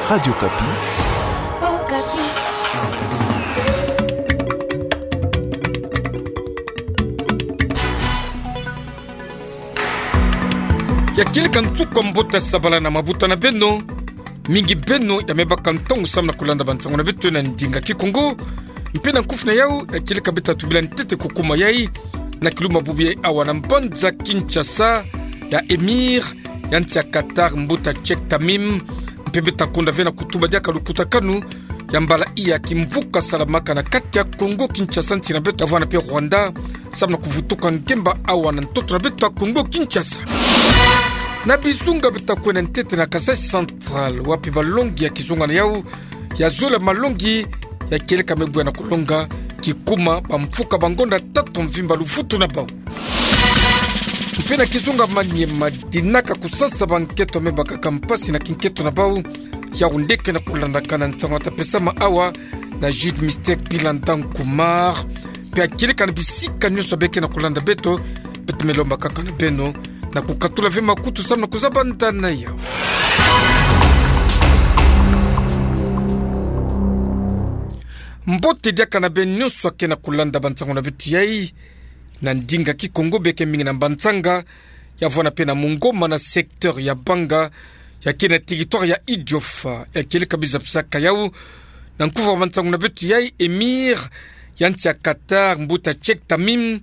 Radio Kapi. Oh, Kapi. Yakili kantuka mbota sabala na mabuta na beno mingi beno yamebaka ntongo samna kulanda bantango na betu na ndinga kikongo mpena nkufuna yao yakili kabita tubila ntete kukuma yai na kiluma bubi awa na mbanza Kinshasa ya Emir yanti ya Qatar mbuta Chek Tamim mpebeta konda vena kutuba diaka lukutakanu ya mbala iya kimvuka salamaka na kati ya Kongo Kinshasa ntina betu avana pia Rwanda samna kuvutuka nkemba awa na ntoto na betu ya Kongo Kinshasa na bizunga bitakwena ntete na Kasai Central wapi balongi ya kizunga na yau ya zola malongi ya keleka mebu na kulonga kikuma bamfuka bangonda tatu mvimba lufutu na bau mpena kizunga manye madinaka kusasa banketo mebaka kampasi na kinketo na bau ya undeke na kulandakana ntango tapesa maawa na Jude Mystère Pilandan Kumar pia keleka na bisika nyoso beke na kulanda beto melomba kaka na beno na kukatula vema kutu samna kuzabanda na yao mbote diaka na ben nyonso ake na kulanda bantango na vitu yai na ndinga kikongo beke mingi na bantsanga ya vwana pe na mungoma na sektor ya Banga ya kena territoire ya Idiofa ya kele kabiza psaka yau na nkuva bantango na vitu yai Emir yanti ya Qatar mbuta Chek Tamim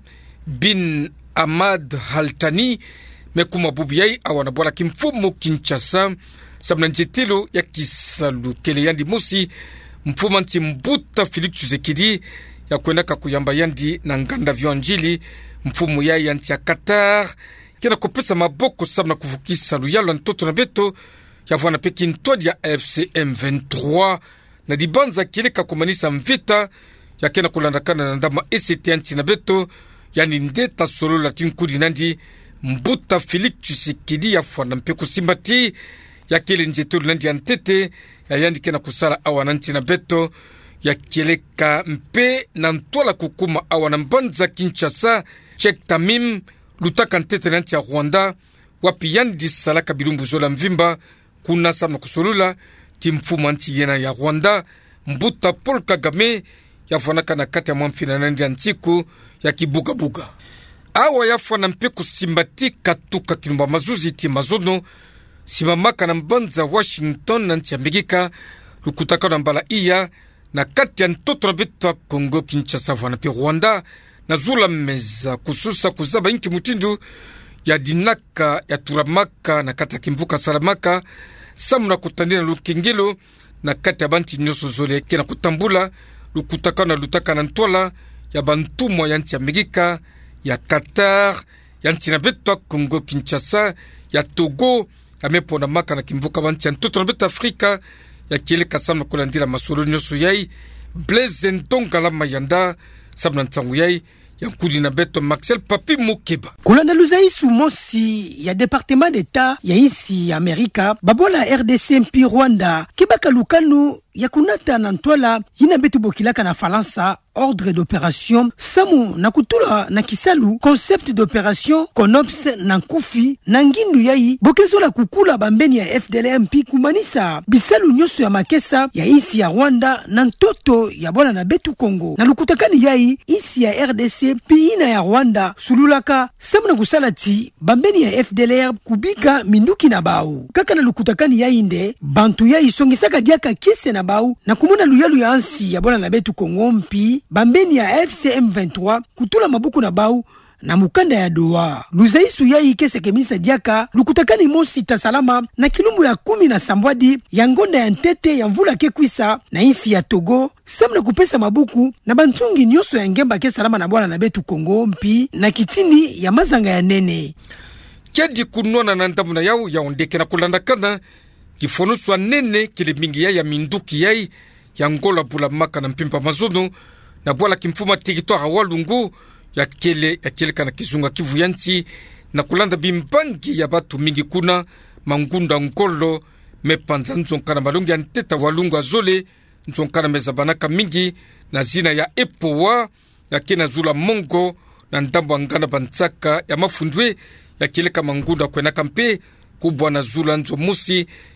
bin Ahmad Haltani mekuma bubu yai awana bwala kimfumo Kinshasa sabna njetelo ya kisalu kele yandi mosi mfuma nti mbuta Félix Tshisekedi ya kuendaka kuyamba yandi na nganda vionjili mfumu yai yanti ya Qatar kena kopesa maboko sabna kuvukisa luyalo ntoto na beto ya vwana peki ntodi ya FCM 23 na dibanza keleka kumanisa mvita ya kena kulandakana na ndama ECT yanti na beto yani ndeta solo latin kudi nandi mbuta Félix Tshisekedi ya fwana mpeku simbati ya kele njetolo nandi ya ntete ya yandi kena kusala awa nanti na beto ya keleka mpe na ntwala kukuma awa na mbanza Kinshasa Chek Tamim lutaka ntete nanti ya Rwanda wapi yandi salaka bilumbu zola mvimba kuna samna kusolula timfuma nti yena ya Rwanda mbuta Paul Kagame ya fwanaka na kati ya mwamfina nandi ya ntiku ya kibuga-buga awa ya fwana mpeku simbati katuka kilumba mazuzi iti mazono simamaka na mbanza Washington na nchi ya Amerika lukutaka na mbala iya na kati ya ntoto na beto Kongo Kinshasa vwana pe Rwanda na zula meza kususa kuzaba inki mutindu ya dinaka ya turamaka na kati ya kimvuka salamaka samuna kutandina lukengelo na kati ya banti nyoso zole kena kutambula lukutaka na lutaka na ntwala ya bantumwa ya nchi ya Amerika ya Qatar ya nchi na beto Kongo Kinshasa ya Togo amepona maka na kimvuka banti ya ntoto na beto Afrika ya kieleka samna kulandila masolo nyoso yai Blaise Ntonga la mayanda sabna ntangu yai ya nkudi na beto Maxel Papi Mukeba kulanda luzaisu mosi ya Departement d'Etat ya isi ya Amerika babola RDC mpi Rwanda kibaka lukanu ya kunata na ntwala yina betu bokilaka na Falansa ordre d'opération samu na kutula na kisalu concept d'opération konops na nkufi na ngindu yai bokezola kukula bambeni ya FDLR mpi kumanisa bisalu nyoso ya makesa ya isi ya Rwanda na ntoto ya bona na betu Kongo na lukutakani yai isi ya RDC pi ina ya Rwanda sululaka samu na kusalati bambeni ya FDLR kubika minduki na bau kaka na lukutakani yai nde bantu yai songisaka diaka kise na bau na kumuna luyalu ya ansi ya bona na betu Kongo mpi bambeni ya FCM 23 kutula mabuku na bau na mukanda ya doa luzaisu yai kese kemisa diaka lukutakani mosi tasalama na kilumbu ya 10 na sambwadi ya ngonda ya ntete ya mvula kekwisa na isi ya Togo samna kupesa mabuku na bantungi nyoso ya ngemba ke salama na bwana na betu Kongo mpi na kitini ya mazanga ya nene kedi kunona na ndamuna yao ya ondeke na kulandakana kifonuswa nene kile mingi ya minduki yai ya ngola bula maka na mpimpa mazono na bwala kimfuma territoire Walungu ya keleka na kizunga Kivu yanti na kulanda bimbangi ya batu mingi kuna mangunda nkolo mepanza nzonkana malongi ya nteta Walungu azole nzonkana mezabanaka mingi na zina ya Epowa ya kena zula mongo na ndambo angana bantsaka ya mafundwe ya keleka mangunda kwenaka mpe kubwa na zula nzo musi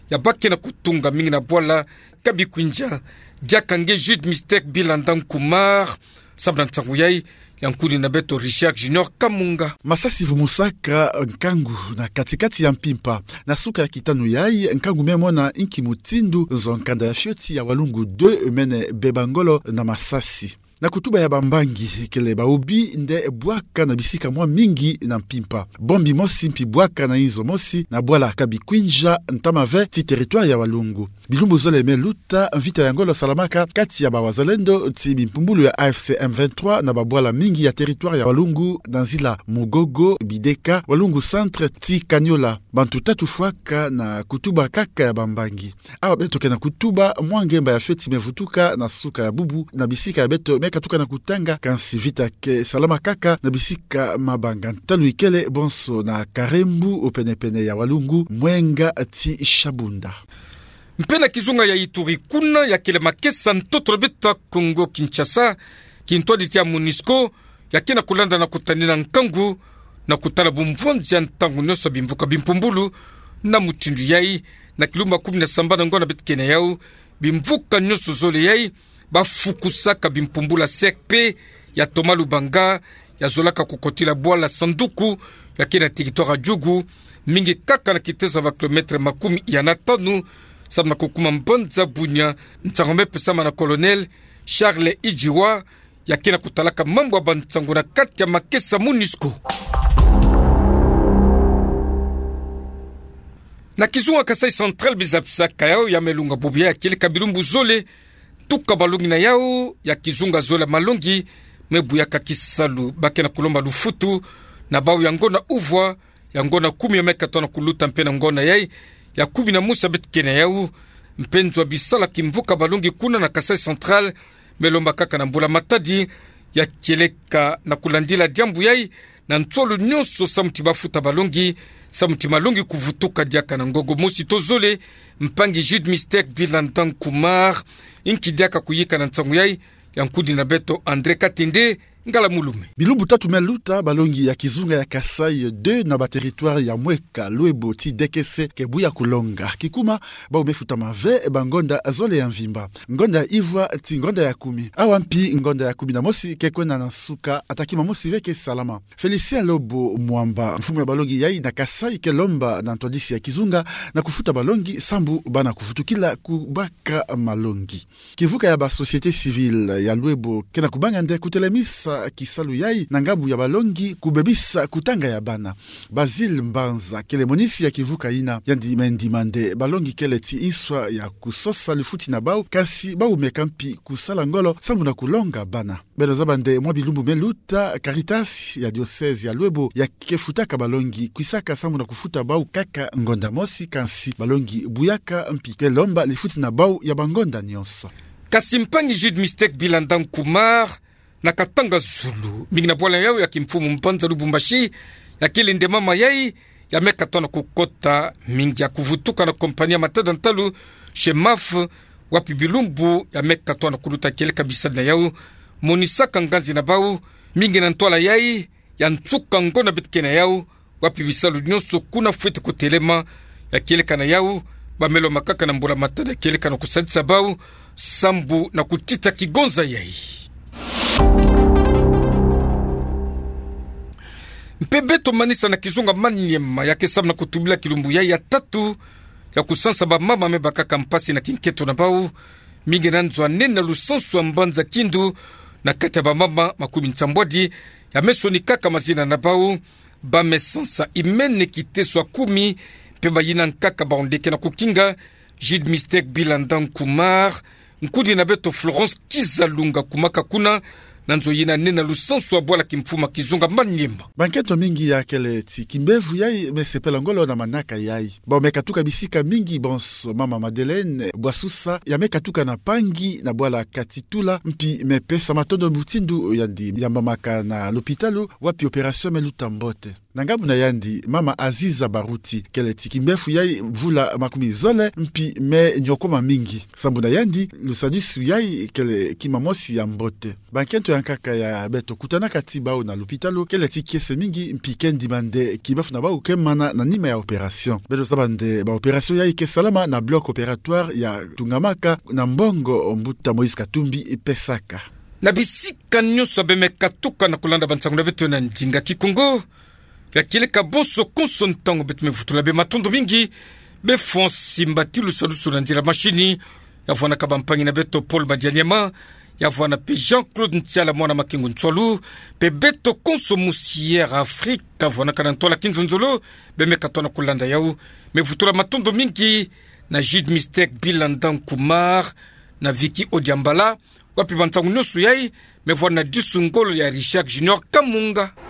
ya bake na kutunga mingi na bwala kabikwinja diakange Jude Mystère Bilandan Kumar sabna ntangu yai yankuli na beto Richard Junior Kamunga. Masasi vumusaka nkangu na katikati ya mpimpa na suka ya kitanu yai nkangu memona inki mutindu zonkanda ya fyoti ya Walungu 2 mene Bebangolo na Masasi. Na kutuba ya bambangi kele baubi nde bwaka na bisika mwa mingi na mpimpa. Bombi mosi mpi bwaka na inzo mosi na bwala kabikwinja ntamave ti territoire ya Walungu. Bilumbu zole meluta mvita ya ngolo salamaka kati ya bawazalendo ti bimpumbulu ya AFC M23 na babwala mingi ya territoire ya Walungu danzila Mugogo, Bideka, Walungu Centre ti Kanyola. Bantu tatu fuaka na kutuba kaka ya bambangi. Awa beto kena kutuba mwangemba ya feti mevutuka na suka ya bubu na bisika ya beto katuka na kutanga kansi vita ke salama kaka na bisika mabanga ntalu ikele bonso na Karembu upenepene ya Walungu Mwenga ti Shabunda. Mpena kizunga ya Ituri kuna ya kele makesa ntoto beta Kongo Kinshasa kintwadi tia MONUSCO ya kena kulanda na kutanina nkangu na kutala bumvonzi ya ntangu nyoso bimvuka bimpumbulu na mutindu yai na kilumba 17 ngona bitkene yau bimvuka nyoso zole yai bafukusaka bimpumbula sekpe ya Toma Lubanga ya zolaka kukotila bwala sanduku ya kena territoire Jugu mingi kaka na kiteza va kilometre makumi ya natanu sabna kukuma mbonza bunya ntangome pesama na colonel Charles Ijiwa ya kena kutalaka mambo wa bantsangu na kati ya makesa MONUSCO. Na kizunga Kasai Central bizapisa kayao ya melunga bubia ya kile kabilumbu zole tuka balungi na yao ya kizunga zola malungi mebu ya kakisalu bake na kulomba lufutu na bau ya ngona uvwa ya ngona 10 ya meka tona kuluta mpena ngona yai ya 10 na musa bitkene yao mpenzo bisala kimvuka balungi kuna na Kasai Central melomba kaka na mbula matadi ya keleka na kulandila diambu yai na ntolo nyoso samuti bafuta balungi samuti malungi kuvutuka diaka na ngogo mosi tozole mpangi Jude Mystère Bilandan Kumar inki diaka kuyika na ntangu yai yankudi na beto André Katende ngala mulume. Bilumbu tatu meluta balongi ya kizunga ya Kasai 2 na ba territoire ya Mweka, Luebo, ti Dekese, Kebuya kulonga. Kikuma ba umefuta mave bangonda azole ya mvimba. Ngonda ya Ivwa ti ngonda ya 10. Awampi ngonda ya 10 na mosi kekwena na suka atakima mosi veke salama. Felicien Lobo Mwamba mfumu ya balongi yai na Kasai kelomba na ntodisi ya kizunga na kufuta balongi sambu bana kufutukila kubaka malongi. Kivuka ya ba société civile ya Luebo kena kubanga nde kutelemisa kisalu yai na ngambu ya balongi kubebisa kutanga ya bana. Basil Mbanza kele monisi ya kivuka ina yandi mendimande balongi kele ti iswa ya kusosa lifuti na bau kasi bau mekampi kusala ngolo sambu na kulonga bana. Beno zabande mwa bilumbu meluta Caritas ya diocese ya Luebo ya kefutaka balongi kuisaka sambu na kufuta bau kaka ngonda mosi kansi balongi buyaka mpi kelomba lifuti na bau ya bangonda nyonso. Kasimpangi Jude Mystère Bilandan Kumar na Katanga Zulu mingi na bwala yao ya kimfumu mpanza Lubumbashi ya kilinde mama yai ya meka tona kukota mingi ya kuvutuka na kompania matada ntalu Shemaf wapi bilumbu ya meka tona kuluta kile kabisa na yao monisaka nganzi na bau mingi na ntola yai ya ntsuka ngona bitkena yao wapi bisalu nyonso kuna fuete kutelema ya kile kana yao bamelo makaka na mbula matada kile kana kusadisa bau sambu na kutita kigonza yai. Mpebeto manisa na kizunga manyema ya kesabu na kutubila kilumbu ya tatu ya kusansa ba mama mebaka kampasi na kinketo na bau mingi nanzwa nena lusansu wa mbanza kindu na kata ba mama makumi ntambwadi ya meso ni kaka mazina na bau ba mesansa imene kiteswa 10 peba yina nkaka baondeke na kukinga Jude Mystère Bilandan Kumar nkudi na beto Florence Kizalunga kumaka kuna nanzo yina nena lusansu wa bwala kimfuma kizunga manyema. Banketo mingi ya kele ti kimbevu yai mesepela ngolo na manaka yai. Ba mekatuka bisika mingi bonso mama Madeleine Bwasusa ya mekatuka na pangi na bwala katitula mpi mepesa matondo mutindu yandi ya mamaka na l'hôpitalu wapi operation meluta mbote. na ngambo na yandi mama Aziza Baruti kele tikimbefu yai vula makumi zole mpi me nyokoma mingi sambu na yandi lusadisi yai kele kimamosi ya mbote bankento yankaka ya beto kutana katiba au na lupitalo kele tikiese mingi mpi kendi bande kibefu na bau kemana na nima ya operation beto sabande ba operation yai ke salama na bloc opératoire ya Tungamaka na mbongo mbuta Moïse Katumbi pesaka na bisika nyuso bemekatuka na kulanda bantsangu na betu na ndinga kikongo ya kile kaboso konsontango betu mevutula be matondo mingi be fonsi mbatilu sadusu na ndira machini ya vwana kabampangi na beto Paul Badianyema ya vwana pe Jean-Claude Ntiala mwana makingu ntsolu pe beto konso moussière Afrika vwana kanantola kinzonzolo be mekatona kulanda yau mevutula matondo mingi na Jid Mistake Bilandan Kumar na Vicky Odiambala wapi bantsangu nyusu yai mevwana disungolo ya Richard Junior Kamunga